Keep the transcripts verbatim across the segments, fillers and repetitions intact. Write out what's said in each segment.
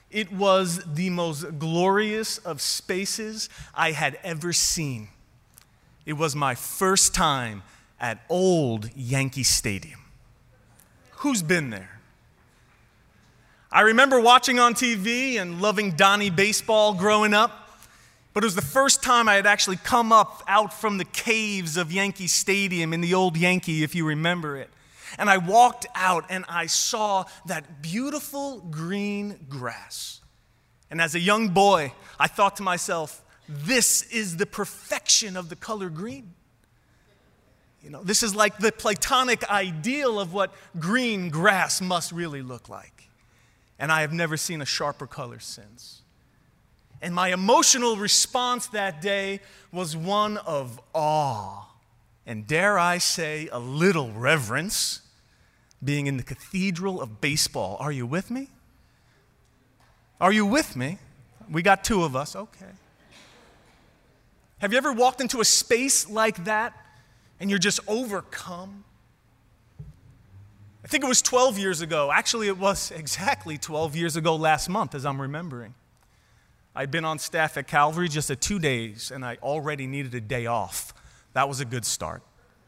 It was the most glorious of spaces I had ever seen. It was my first time at Old Yankee Stadium. Who's been there? I remember watching on T V and loving Donnie baseball growing up, but it was the first time I had actually come up out from the caves of Yankee Stadium in the Old Yankee, if you remember it. And I walked out and I saw that beautiful green grass. And as a young boy, I thought to myself, this is the perfection of the color green. You know, this is like the Platonic ideal of what green grass must really look like. And I have never seen a sharper color since. And my emotional response that day was one of awe. And dare I say, a little reverence, being in the cathedral of baseball. Are you with me? Are you with me? We got two of us, okay. Have you ever walked into a space like that and you're just overcome? I think it was twelve years ago. Actually, it was exactly twelve years ago last month, as I'm remembering. I'd been on staff at Calvary just at two days, and I already needed a day off. That was a good start.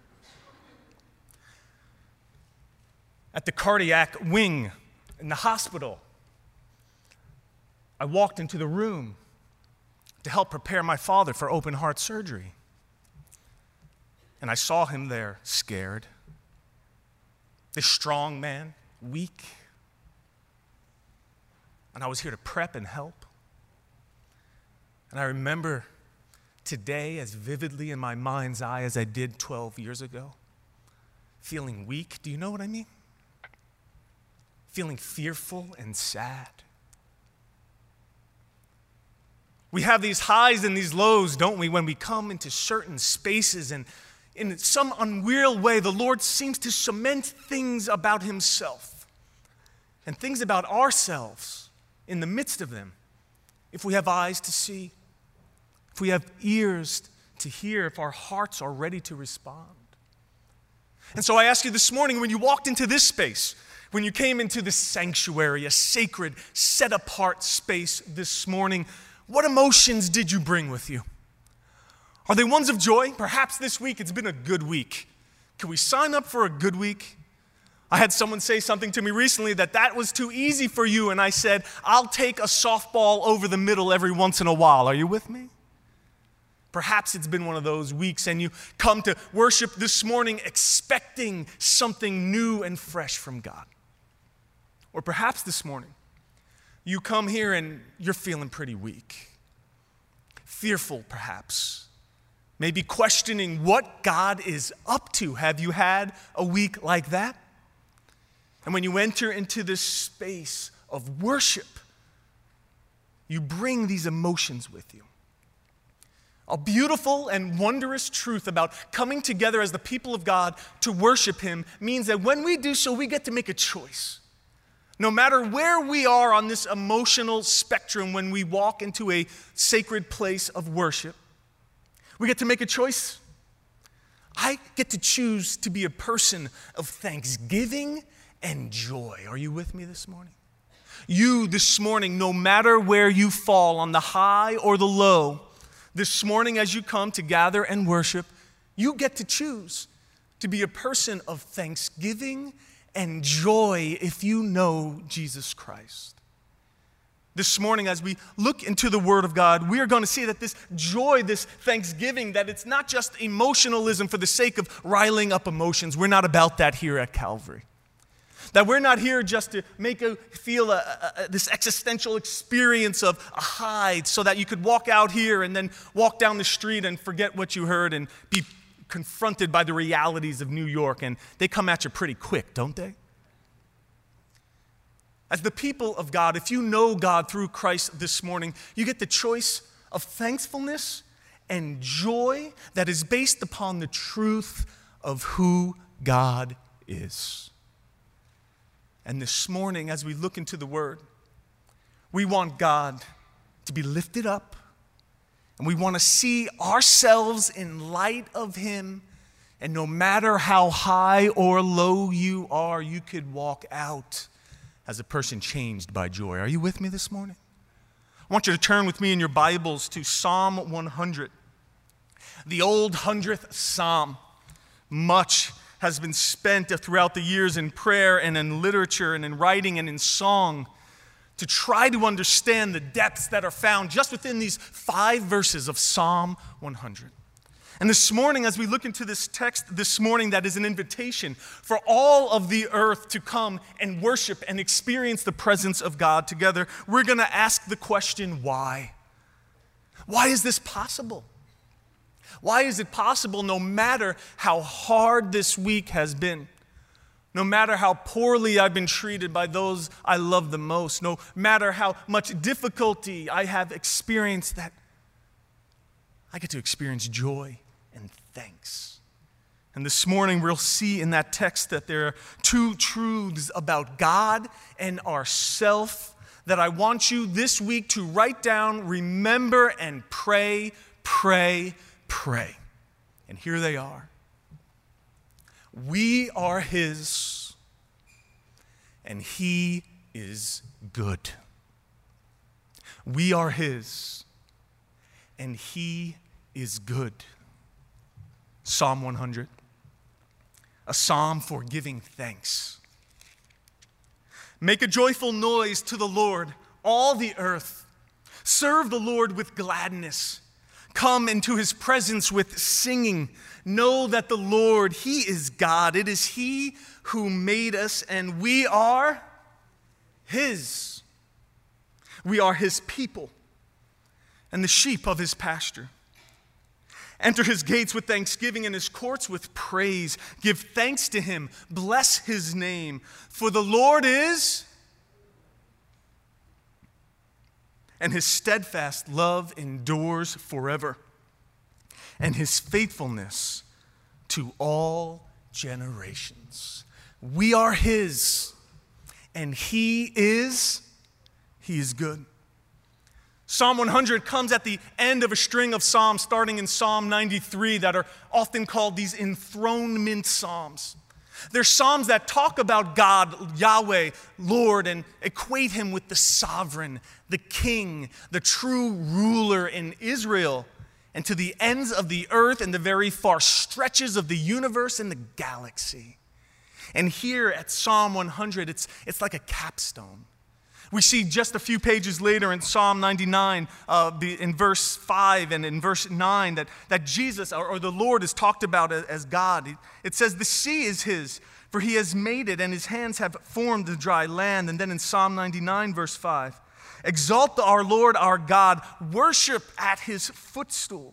At the cardiac wing in the hospital, I walked into the room to help prepare my father for open heart surgery. And I saw him there, scared. This strong man, weak. And I was here to prep and help. And I remember today as vividly in my mind's eye as I did twelve years ago, feeling weak. Do you know what I mean? Feeling fearful and sad. We have these highs and these lows, don't we, when we come into certain spaces, and in some unreal way, the Lord seems to cement things about himself and things about ourselves in the midst of them. If we have eyes to see, if we have ears to hear, if our hearts are ready to respond. And so I ask you this morning, when you walked into this space, when you came into this sanctuary, a sacred, set-apart space this morning, what emotions did you bring with you? Are they ones of joy? Perhaps this week it's been a good week. Can we sign up for a good week? I had someone say something to me recently that that was too easy for you, and I said, I'll take a softball over the middle every once in a while. Are you with me? Perhaps it's been one of those weeks, and you come to worship this morning expecting something new and fresh from God. Or perhaps this morning, you come here and you're feeling pretty weak, fearful perhaps, maybe questioning what God is up to. Have you had a week like that? And when you enter into this space of worship, you bring these emotions with you. A beautiful and wondrous truth about coming together as the people of God to worship him means that when we do so, we get to make a choice. No matter where we are on this emotional spectrum when we walk into a sacred place of worship, we get to make a choice. I get to choose to be a person of thanksgiving and joy. Are you with me this morning? You this morning, no matter where you fall on the high or the low, this morning as you come to gather and worship, you get to choose to be a person of thanksgiving and joy if you know Jesus Christ. This morning, as we look into the Word of God, we are going to see that this joy, this thanksgiving, that it's not just emotionalism for the sake of riling up emotions. We're not about that here at Calvary. That we're not here just to make you feel a, a, a, this existential experience of a high so that you could walk out here and then walk down the street and forget what you heard and be confronted by the realities of New York, and they come at you pretty quick, don't they? As the people of God, if you know God through Christ this morning, you get the choice of thankfulness and joy that is based upon the truth of who God is. And this morning, as we look into the Word, we want God to be lifted up, and we want to see ourselves in light of him. And no matter how high or low you are, you could walk out as a person changed by joy. Are you with me this morning? I want you to turn with me in your Bibles to Psalm one hundred. The old hundredth Psalm. Much has been spent throughout the years in prayer and in literature and in writing and in song to try to understand the depths that are found just within these five verses of Psalm one hundred. And this morning, as we look into this text this morning, that is an invitation for all of the earth to come and worship and experience the presence of God together, we're going to ask the question, why? Why is this possible? Why is it possible, no matter how hard this week has been, no matter how poorly I've been treated by those I love the most, no matter how much difficulty I have experienced, that I get to experience joy and thanks. And this morning we'll see in that text that there are two truths about God and ourself that I want you this week to write down, remember, and pray, pray, pray. And here they are. We are His, and He is good. We are His, and He is good. Psalm one hundred, a psalm for giving thanks. Make a joyful noise to the Lord, all the earth. Serve the Lord with gladness. Come into His presence with singing. Know that the Lord, He is God. It is He who made us, and we are His. We are His people and the sheep of His pasture. Enter His gates with thanksgiving and His courts with praise. Give thanks to Him. Bless His name. For the Lord is, and His steadfast love endures forever, and His faithfulness to all generations. We are His, and He is, He is good. Psalm one hundred comes at the end of a string of psalms starting in Psalm ninety-three that are often called these enthronement psalms. They're psalms that talk about God, Yahweh, Lord, and equate Him with the sovereign, the king, the true ruler in Israel, and to the ends of the earth and the very far stretches of the universe and the galaxy. And here at Psalm one hundred, it's, it's like a capstone. We see just a few pages later in Psalm ninety-nine, uh, in verse five and in verse nine, that, that Jesus, or, or the Lord, is talked about as God. It says, the sea is His, for He has made it, and His hands have formed the dry land. And then in Psalm ninety-nine, verse five, exalt our Lord, our God, worship at His footstool.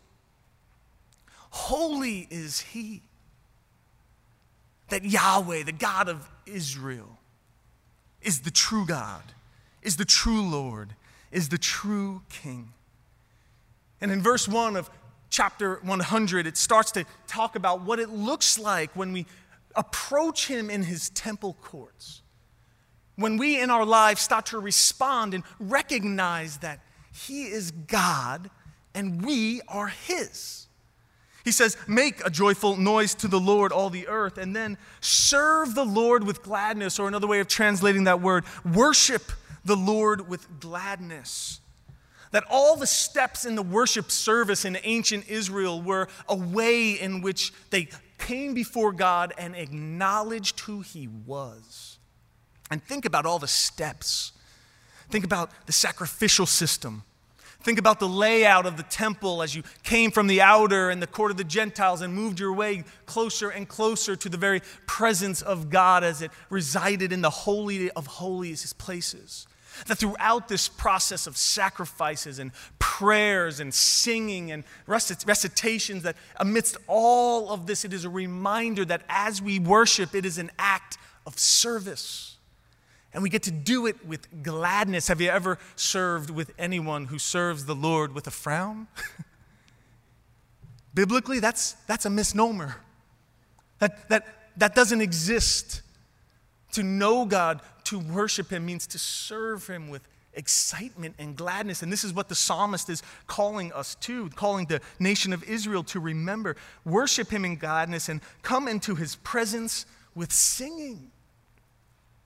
Holy is He. That Yahweh, the God of Israel, is the true God, is the true Lord, is the true King. And in verse one of chapter one hundred, it starts to talk about what it looks like when we approach Him in His temple courts. When we in our lives start to respond and recognize that He is God and we are His. He says, make a joyful noise to the Lord, all the earth, and then serve the Lord with gladness, or another way of translating that word, worship the Lord with gladness. That all the steps in the worship service in ancient Israel were a way in which they came before God and acknowledged who He was. And think about all the steps. Think about the sacrificial system. Think about the layout of the temple as you came from the outer and the court of the Gentiles and moved your way closer and closer to the very presence of God as it resided in the Holy of Holies, His places. That throughout this process of sacrifices and prayers and singing and recitations, that amidst all of this, it is a reminder that as we worship, it is an act of service. And we get to do it with gladness. Have you ever served with anyone who serves the Lord with a frown? Biblically, that's, that's a misnomer. That, that, that doesn't exist. To know God, to worship Him, means to serve Him with excitement and gladness. And this is what the psalmist is calling us to, calling the nation of Israel to remember. Worship Him in gladness and come into His presence with singing.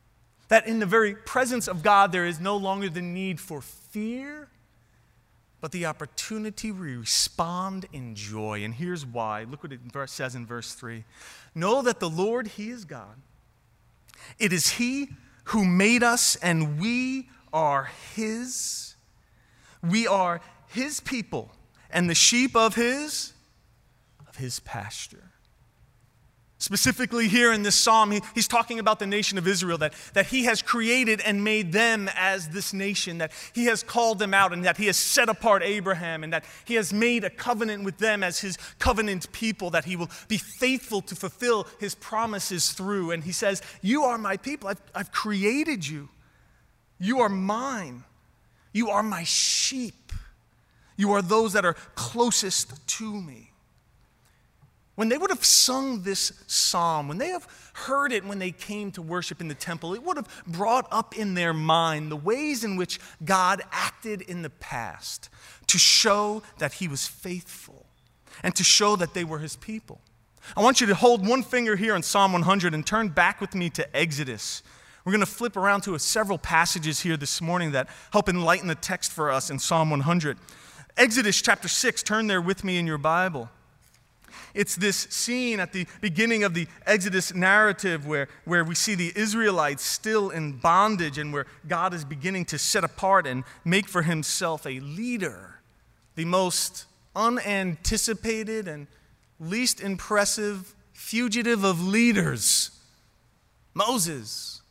That in the very presence of God, there is no longer the need for fear, but the opportunity to respond in joy. And here's why. Look what it says in verse three. Know that the Lord, He is God. It is He who made us, and we are His. We are His people, and the sheep of His, of His pasture. Specifically here in this psalm, he, he's talking about the nation of Israel, that, that he has created and made them as this nation, that he has called them out, and that he has set apart Abraham, and that he has made a covenant with them as his covenant people, that he will be faithful to fulfill his promises through. And he says, you are my people. I've, I've created you. You are mine. You are my sheep. You are those that are closest to me. When they would have sung this psalm, when they have heard it when they came to worship in the temple, it would have brought up in their mind the ways in which God acted in the past to show that He was faithful and to show that they were His people. I want you to hold one finger here in Psalm one hundred and turn back with me to Exodus. We're going to flip around to several passages here this morning that help enlighten the text for us in Psalm one hundred. Exodus chapter six, turn there with me in your Bible. It's this scene at the beginning of the Exodus narrative where, where we see the Israelites still in bondage and where God is beginning to set apart and make for Himself a leader, the most unanticipated and least impressive fugitive of leaders, Moses.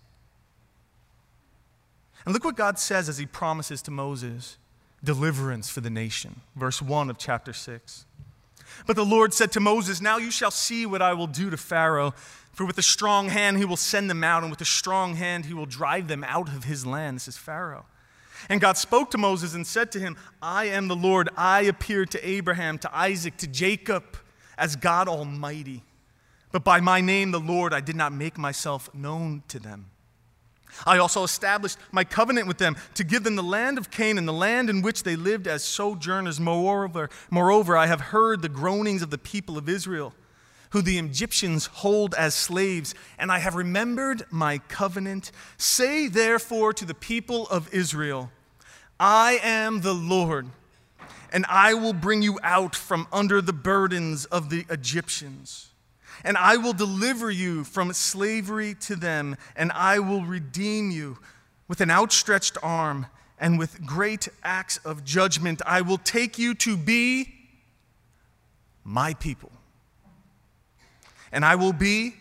And look what God says as He promises to Moses deliverance for the nation. Verse one of chapter six. But the Lord said to Moses, now you shall see what I will do to Pharaoh, for with a strong hand he will send them out, and with a strong hand he will drive them out of his land. This is Pharaoh. And God spoke to Moses and said to him, I am the Lord. I appeared to Abraham, to Isaac, to Jacob as God Almighty. But by my name, the Lord, I did not make myself known to them. I also established my covenant with them to give them the land of Canaan, the land in which they lived as sojourners. Moreover, moreover, I have heard the groanings of the people of Israel, who the Egyptians hold as slaves, and I have remembered my covenant. Say therefore to the people of Israel, I am the Lord, and I will bring you out from under the burdens of the Egyptians. And I will deliver you from slavery to them, and I will redeem you with an outstretched arm and with great acts of judgment. I will take you to be my people, and I will be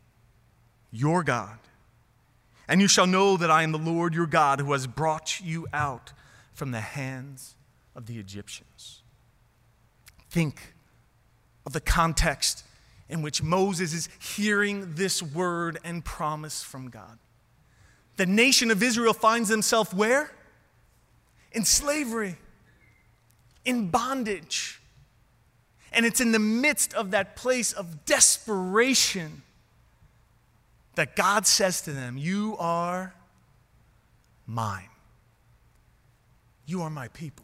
your God. And you shall know that I am the Lord your God, who has brought you out from the hands of the Egyptians. Think of the context in which Moses is hearing this word and promise from God. The nation of Israel finds themselves where? In slavery, in bondage. And it's in the midst of that place of desperation that God says to them, you are mine. You are my people.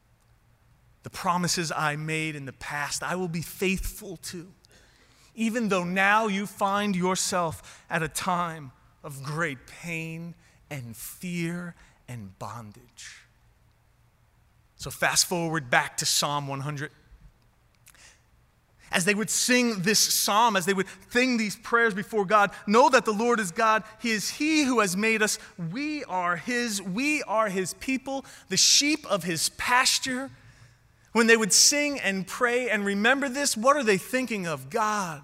The promises I made in the past, I will be faithful to. Even though now you find yourself at a time of great pain and fear and bondage. So fast forward back to Psalm one hundred. As they would sing this psalm, as they would sing these prayers before God, know that the Lord is God. He is He who has made us. We are His. We are His people, the sheep of His pasture. When they would sing and pray and remember this, what are they thinking of? God,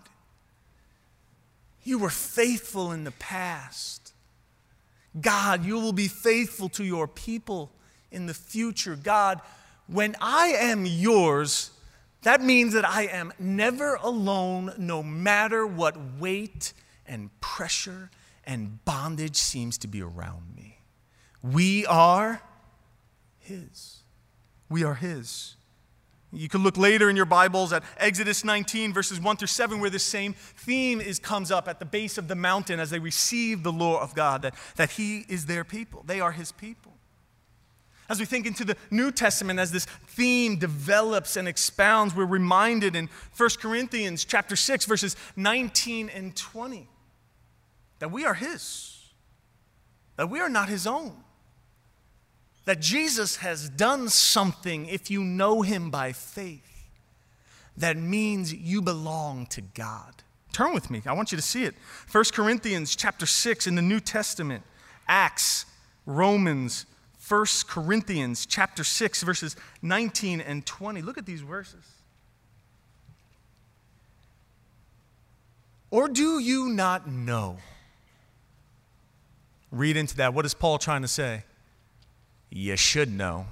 you were faithful in the past. God, you will be faithful to your people in the future. God, when I am yours, that means that I am never alone, no matter what weight and pressure and bondage seems to be around me. We are His. We are His. You can look later in your Bibles at Exodus nineteen, verses one through seven, where the same theme is, comes up at the base of the mountain as they receive the law of God, that, that He is their people. They are His people. As we think into the New Testament, as this theme develops and expounds, we're reminded in First Corinthians chapter six, verses nineteen and twenty, that we are His. that we are not his own. That Jesus has done something, if you know him by faith, that means you belong to God. Turn with me. I want you to see it. First Corinthians chapter six in the New Testament. Acts, Romans, First Corinthians chapter six, verses nineteen and twenty. Look at these verses. Or do you not know? Read into that. What is Paul trying to say? You should know.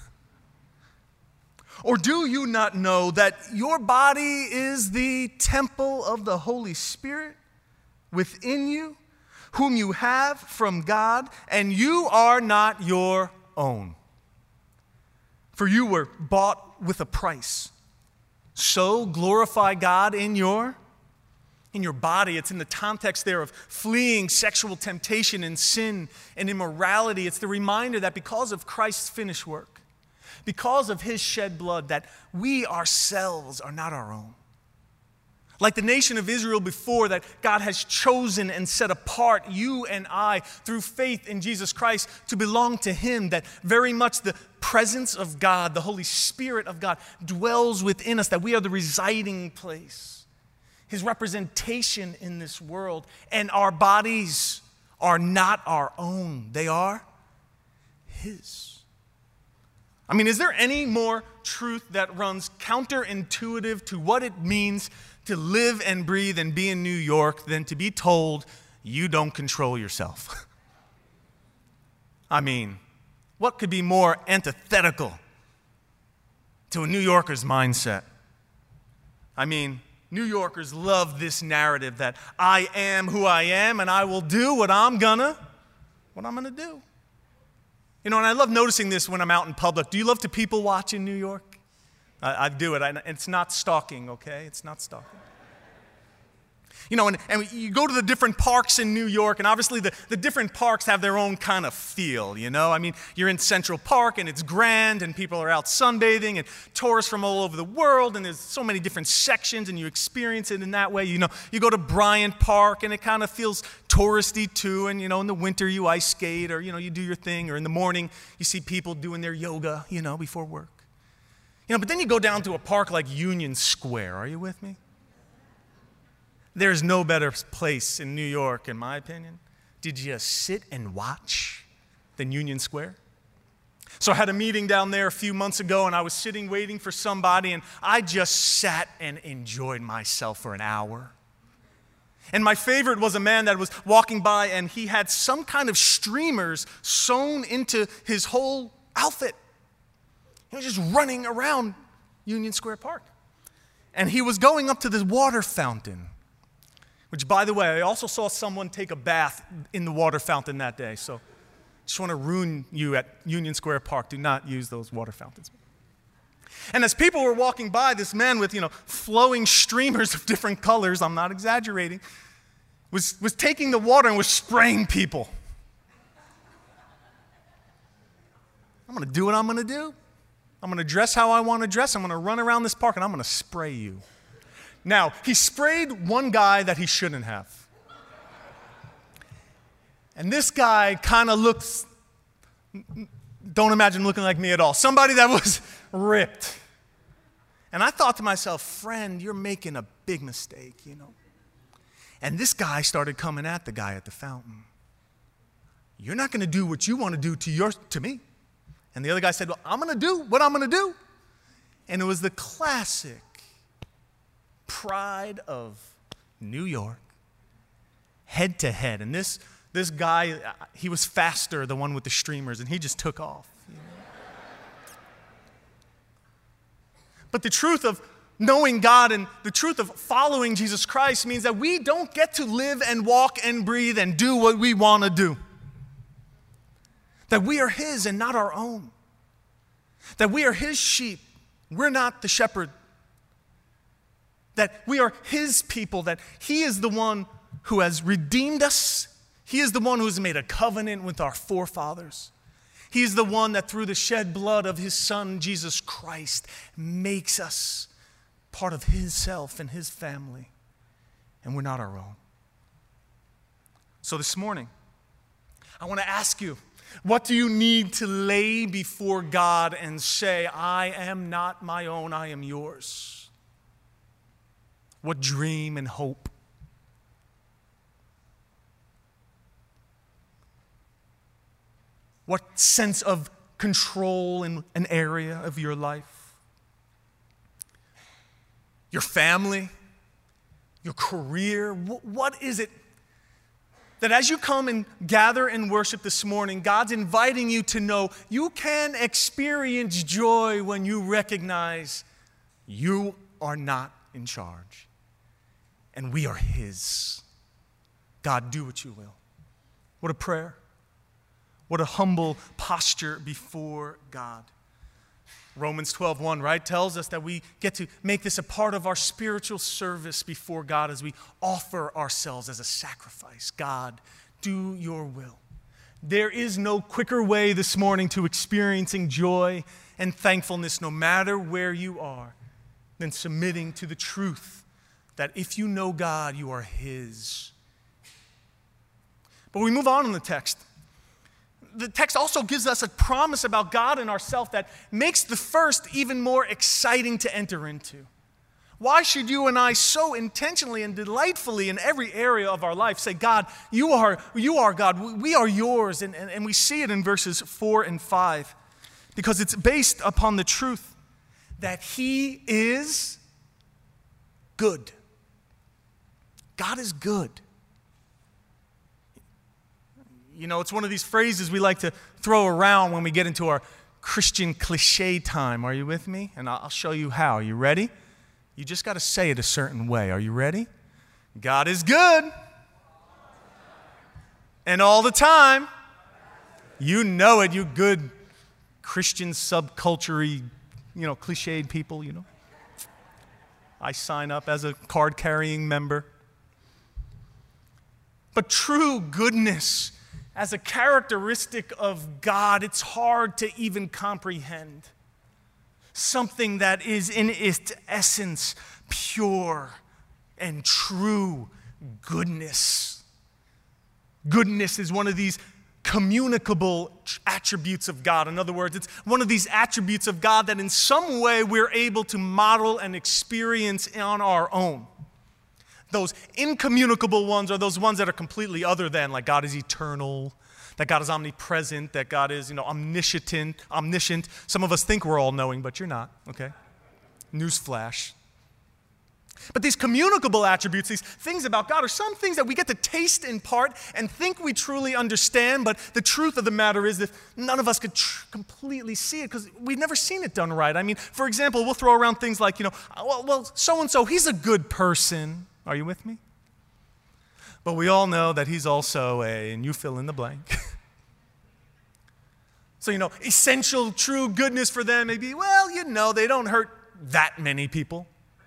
Or do you not know that your body is the temple of the Holy Spirit within you, whom you have from God, and you are not your own? For you were bought with a price. So glorify God in your in your body. It's in the context there of fleeing sexual temptation and sin and immorality. It's the reminder that because of Christ's finished work, because of his shed blood, that we ourselves are not our own. Like the nation of Israel before, that God has chosen and set apart you and I through faith in Jesus Christ to belong to him, that very much the presence of God, the Holy Spirit of God, dwells within us, that we are the residing place, his representation in this world. And our bodies are not our own. They are his. I mean, is there any more truth that runs counterintuitive to what it means to live and breathe and be in New York than to be told you don't control yourself? I mean, what could be more antithetical to a New Yorker's mindset? I mean, New Yorkers love this narrative that I am who I am and I will do what I'm gonna, what I'm gonna do. You know, and I love noticing this when I'm out in public. Do you love to people watch in New York? I, I do it. I, it's not stalking, okay? It's not stalking. You know, and, and you go to the different parks in New York, and obviously the, the different parks have their own kind of feel, you know? I mean, you're in Central Park, and it's grand, and people are out sunbathing, and tourists from all over the world, and there's so many different sections, and you experience it in that way. You know, you go to Bryant Park, and it kind of feels touristy too, and, you know, in the winter you ice skate, or, you know, you do your thing, or in the morning you see people doing their yoga, you know, before work. You know, but then you go down to a park like Union Square. Are you with me? There's no better place in New York, in my opinion, to just sit and watch than Union Square. So I had a meeting down there a few months ago, and I was sitting waiting for somebody, and I just sat and enjoyed myself for an hour. And my favorite was a man that was walking by, and he had some kind of streamers sewn into his whole outfit. He was just running around Union Square Park. And he was going up to this water fountain, which, by the way, I also saw someone take a bath in the water fountain that day. So just want to ruin you at Union Square Park. Do not use those water fountains. And as people were walking by, this man with, you know, flowing streamers of different colors, I'm not exaggerating, was, was taking the water and was spraying people. I'm going to do what I'm going to do. I'm going to dress how I want to dress. I'm going to run around this park, and I'm going to spray you. Now, he sprayed one guy that he shouldn't have. And this guy kind of looks, don't imagine looking like me at all. Somebody that was ripped. And I thought to myself, friend, you're making a big mistake, you know. And this guy started coming at the guy at the fountain. You're not going to do what you want to do to your, to me. And the other guy said, well, I'm going to do what I'm going to do. And it was the classic pride of New York, head to head. And this, this guy, he was faster, the one with the streamers, and he just took off. You know? But the truth of knowing God and the truth of following Jesus Christ means that we don't get to live and walk and breathe and do what we want to do. That we are his and not our own. That we are his sheep. We're not the shepherd. That we are his people, that he is the one who has redeemed us. He is the one who has made a covenant with our forefathers. He is the one that through the shed blood of his son, Jesus Christ, makes us part of his self and his family. And we're not our own. So this morning, I want to ask you, what do you need to lay before God and say, I am not my own, I am yours? What dream and hope? What sense of control in an area of your life? Your family? Your career? What is it that as you come and gather and worship this morning, God's inviting you to know you can experience joy when you recognize you are not in charge and we are His. God, do what you will. What a prayer. What a humble posture before God. Romans twelve one, right, tells us that we get to make this a part of our spiritual service before God as we offer ourselves as a sacrifice. God, do your will. There is no quicker way this morning to experiencing joy and thankfulness, no matter where you are, than submitting to the truth that if you know God, you are His. But we move on in the text. The text also gives us a promise about God and ourselves that makes the first even more exciting to enter into. Why should you and I so intentionally and delightfully in every area of our life say, God, you are, you are God, we are yours, and, and, and we see it in verses four and five, because it's based upon the truth that He is good. God is good. You know, it's one of these phrases we like to throw around when we get into our Christian cliche time. Are you with me? And I'll show you how. Are you ready? You just got to say it a certain way. Are you ready? God is good. And all the time. You know it, you good Christian subculture-y, you know, cliched people, you know. I sign up as a card-carrying member. But true goodness, as a characteristic of God, it's hard to even comprehend. Something that is in its essence pure and true goodness. Goodness is one of these communicable attributes of God. In other words, it's one of these attributes of God that in some way we're able to model and experience on our own. Those incommunicable ones are those ones that are completely other than, like God is eternal, that God is omnipresent, that God is, you know, omniscient, omniscient. Some of us think we're all-knowing, but you're not, okay? Newsflash. But these communicable attributes, these things about God, are some things that we get to taste in part and think we truly understand, but the truth of the matter is that none of us could tr- completely see it because we've never seen it done right. I mean, for example, we'll throw around things like, you know, well, well so-and-so, he's a good person. Are you with me? But we all know that he's also a, and you fill in the blank. So, you know, essential true goodness for them may be, well, you know, they don't hurt that many people.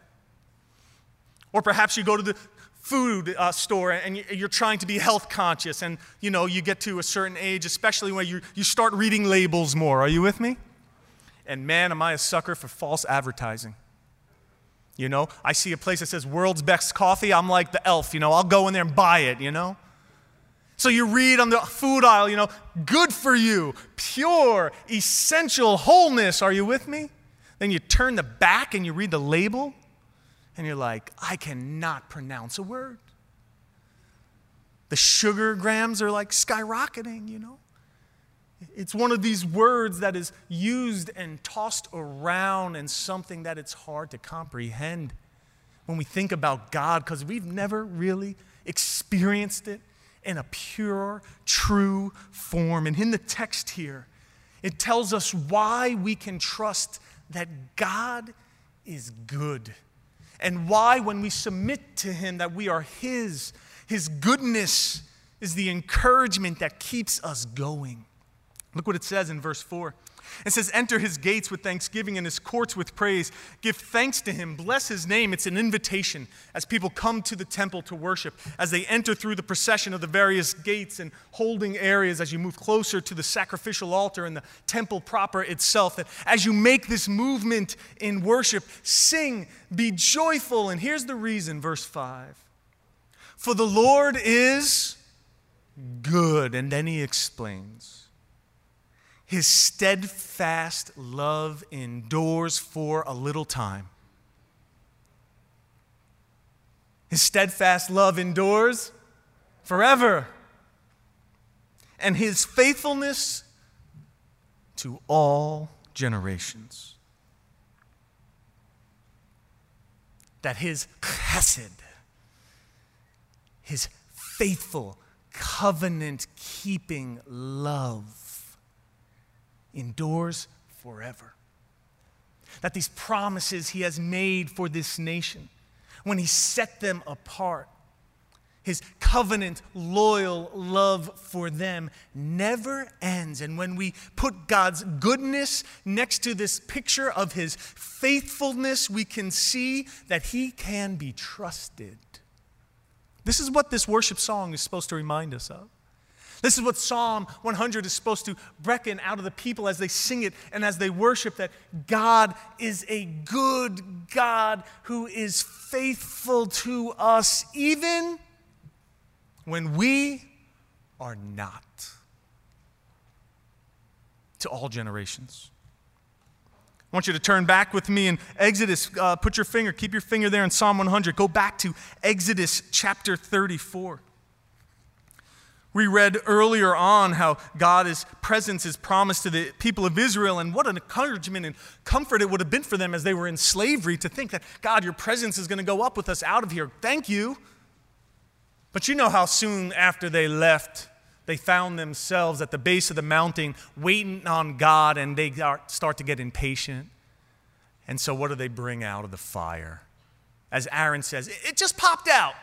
Or perhaps you go to the food uh, store and you're trying to be health conscious and, you know, you get to a certain age, especially when you, you start reading labels more. Are you with me? And man, am I a sucker for false advertising. You know, I see a place that says world's best coffee. I'm like the elf, you know, I'll go in there and buy it, you know. So you read on the food aisle, you know, good for you, pure, essential wholeness. Are you with me? Then you turn the back and you read the label and you're like, I cannot pronounce a word. The sugar grams are like skyrocketing, you know. It's one of these words that is used and tossed around and something that it's hard to comprehend when we think about God because we've never really experienced it in a pure, true form. And in the text here, it tells us why we can trust that God is good and why when we submit to Him that we are His. His goodness is the encouragement that keeps us going. Look what it says in verse four. It says, enter His gates with thanksgiving and His courts with praise. Give thanks to Him. Bless His name. It's an invitation as people come to the temple to worship, as they enter through the procession of the various gates and holding areas as you move closer to the sacrificial altar and the temple proper itself. That as you make this movement in worship, sing, be joyful. And here's the reason, verse five. For the Lord is good. And then he explains, his steadfast love endures for a little time. His steadfast love endures forever. And his faithfulness to all generations. That his chesed, his faithful, covenant-keeping love endures forever. That these promises he has made for this nation, when he set them apart, his covenant, loyal love for them never ends. And when we put God's goodness next to this picture of his faithfulness, we can see that he can be trusted. This is what this worship song is supposed to remind us of. This is what Psalm one hundred is supposed to beckon out of the people as they sing it and as they worship, that God is a good God who is faithful to us even when we are not, to all generations. I want you to turn back with me in Exodus. Uh, put your finger, keep your finger there in Psalm one hundred. Go back to Exodus chapter thirty-four. We read earlier on how God's presence is promised to the people of Israel, and what an encouragement and comfort it would have been for them as they were in slavery to think that, God, your presence is going to go up with us out of here. Thank you. But you know how soon after they left, they found themselves at the base of the mountain waiting on God, and they start to get impatient. And so what do they bring out of the fire? As Aaron says, it just popped out.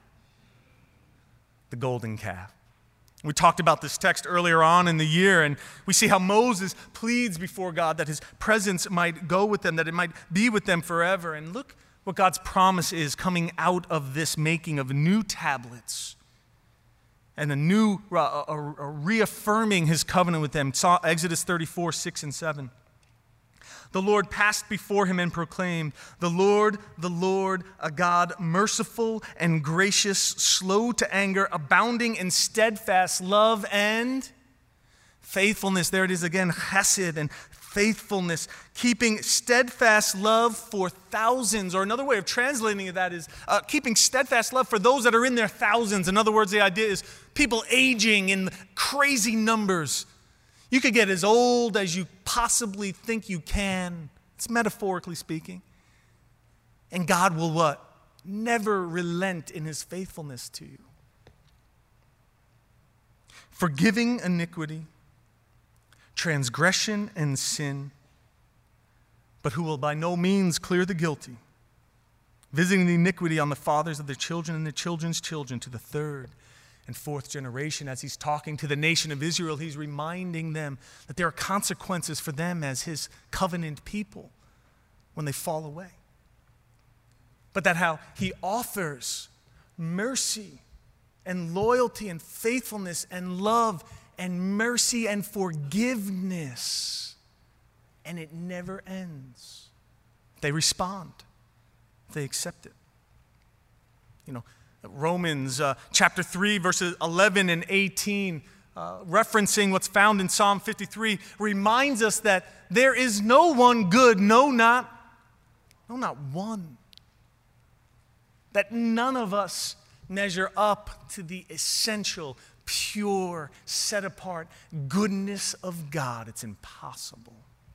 The golden calf. We talked about this text earlier on in the year, and we see how Moses pleads before God that his presence might go with them, that it might be with them forever. And look what God's promise is coming out of this making of new tablets and a new, uh, a, a reaffirming his covenant with them. Exodus thirty-four, six and seven. The Lord passed before him and proclaimed, the Lord, the Lord, a God merciful and gracious, slow to anger, abounding in steadfast love and faithfulness. There it is again, chesed and faithfulness, keeping steadfast love for thousands. Or another way of translating that is uh, keeping steadfast love for those that are in their thousands. In other words, the idea is people aging in crazy numbers. You could get as old as you possibly think you can. It's metaphorically speaking. And God will what? Never relent in his faithfulness to you. Forgiving iniquity, transgression and sin, but who will by no means clear the guilty, visiting the iniquity on the fathers of their children and their children's children to the third and fourth generation. As he's talking to the nation of Israel, he's reminding them that there are consequences for them as his covenant people when they fall away. But that how he offers mercy and loyalty and faithfulness and love and mercy and forgiveness, and it never ends. They respond. They accept it. You know, Romans uh, chapter three, verses eleven and eighteen, uh, referencing what's found in Psalm fifty-three, reminds us that there is no one good, no, not, no, not one. That none of us measure up to the essential, pure, set apart goodness of God. It's impossible.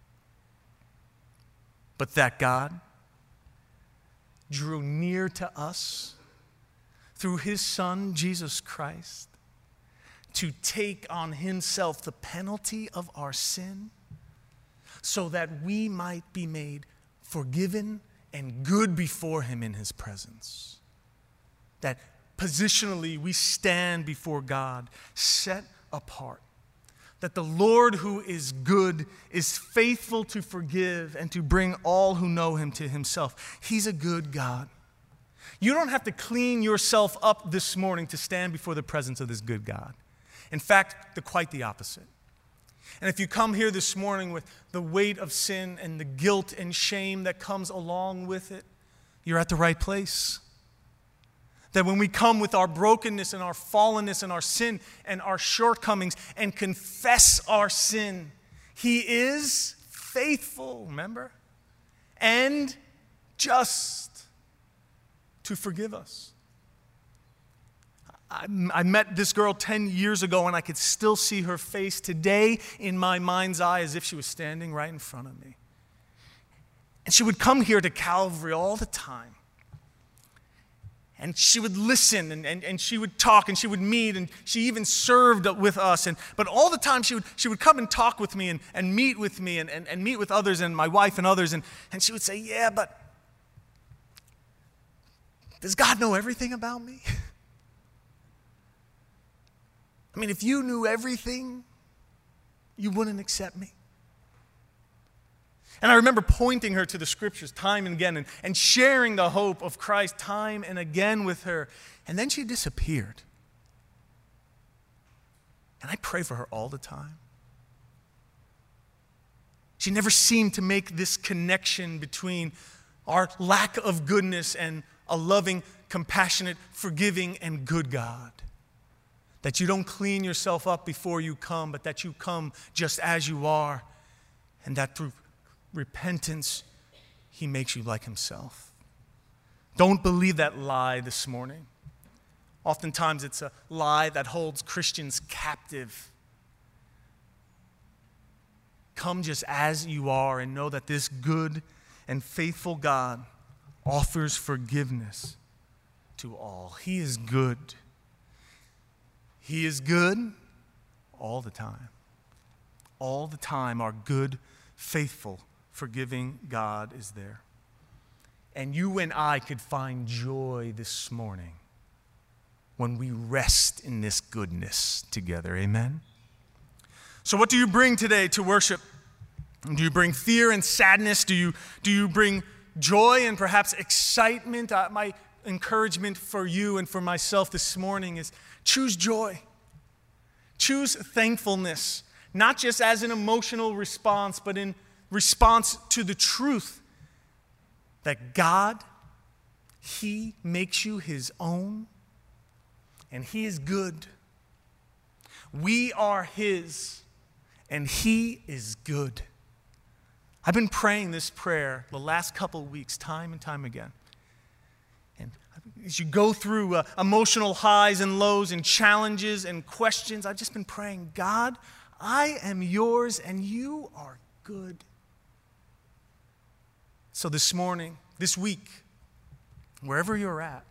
But that God drew near to us through his Son, Jesus Christ, to take on himself the penalty of our sin so that we might be made forgiven and good before him in his presence. That positionally we stand before God, set apart. That the Lord who is good is faithful to forgive and to bring all who know him to himself. He's a good God. You don't have to clean yourself up this morning to stand before the presence of this good God. In fact, the, quite the opposite. And if you come here this morning with the weight of sin and the guilt and shame that comes along with it, you're at the right place. That when we come with our brokenness and our fallenness and our sin and our shortcomings and confess our sin, He is faithful, remember? And just to forgive us. I, I met this girl ten years ago and I could still see her face today in my mind's eye as if she was standing right in front of me. And she would come here to Calvary all the time. And she would listen, and, and, and she would talk, and she would meet, and she even served with us. And but all the time she would she would come and talk with me and, and meet with me and, and, and meet with others and my wife and others. And, and she would say, yeah, but does God know everything about me? I mean, if you knew everything, you wouldn't accept me. And I remember pointing her to the scriptures time and again and, and sharing the hope of Christ time and again with her. And then she disappeared. And I pray for her all the time. She never seemed to make this connection between our lack of goodness and a loving, compassionate, forgiving, and good God. That you don't clean yourself up before you come, but that you come just as you are, and that through repentance, He makes you like Himself. Don't believe that lie this morning. Oftentimes it's a lie that holds Christians captive. Come just as you are and know that this good and faithful God offers forgiveness to all. He is good. He is good all the time. All the time, our good, faithful, forgiving God is there. And you and I could find joy this morning when we rest in this goodness together. Amen? So what do you bring today to worship? Do you bring fear and sadness? Do you, do you bring joy and perhaps excitement? Uh, my encouragement for you and for myself this morning is choose joy. Choose thankfulness, not just as an emotional response, but in response to the truth that God, He makes you His own, and He is good. We are His, and He is good. I've been praying this prayer the last couple of weeks, time and time again. And as you go through uh, emotional highs and lows and challenges and questions, I've just been praying, God, I am yours, and you are good. So this morning, this week, wherever you're at,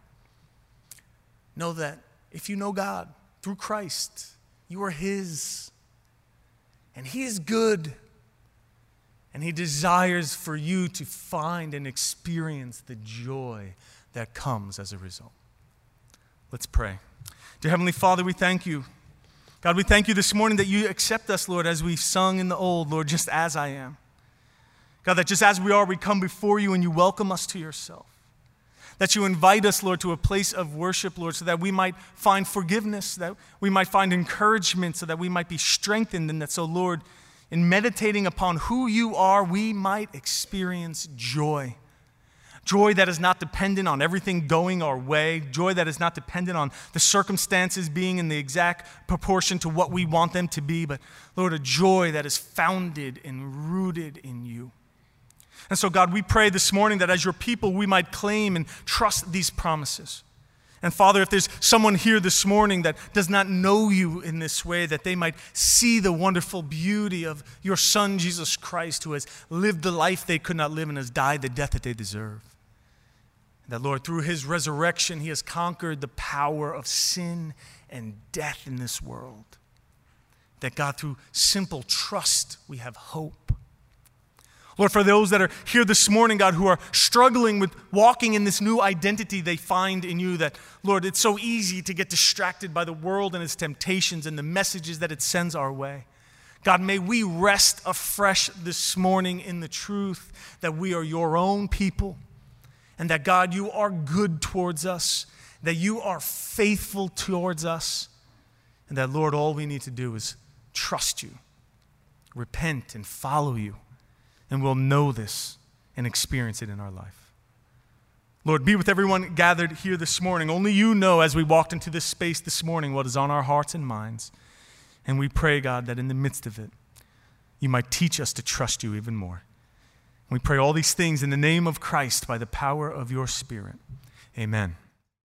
know that if you know God through Christ, you are His. And He is good. And He desires for you to find and experience the joy that comes as a result. Let's pray. Dear Heavenly Father, we thank you. God, we thank you this morning that you accept us, Lord, as we sung in the old, Lord, just as I am. God, that just as we are, we come before you and you welcome us to yourself. That you invite us, Lord, to a place of worship, Lord, so that we might find forgiveness, that we might find encouragement, so that we might be strengthened, and that so, Lord, in meditating upon who you are, we might experience joy. Joy that is not dependent on everything going our way. Joy that is not dependent on the circumstances being in the exact proportion to what we want them to be. But, Lord, a joy that is founded and rooted in you. And so, God, we pray this morning that as your people, we might claim and trust these promises. And Father, if there's someone here this morning that does not know you in this way, that they might see the wonderful beauty of your Son, Jesus Christ, who has lived the life they could not live and has died the death that they deserve. That, Lord, through His resurrection, He has conquered the power of sin and death in this world. That, God, through simple trust, we have hope. Lord, for those that are here this morning, God, who are struggling with walking in this new identity they find in you, that, Lord, it's so easy to get distracted by the world and its temptations and the messages that it sends our way. God, may we rest afresh this morning in the truth that we are your own people, and that, God, you are good towards us, that you are faithful towards us, and that, Lord, all we need to do is trust you, repent, and follow you. And we'll know this and experience it in our life. Lord, be with everyone gathered here this morning. Only you know, as we walked into this space this morning, what is on our hearts and minds. And we pray, God, that in the midst of it, you might teach us to trust you even more. We pray all these things in the name of Christ by the power of your Spirit. Amen.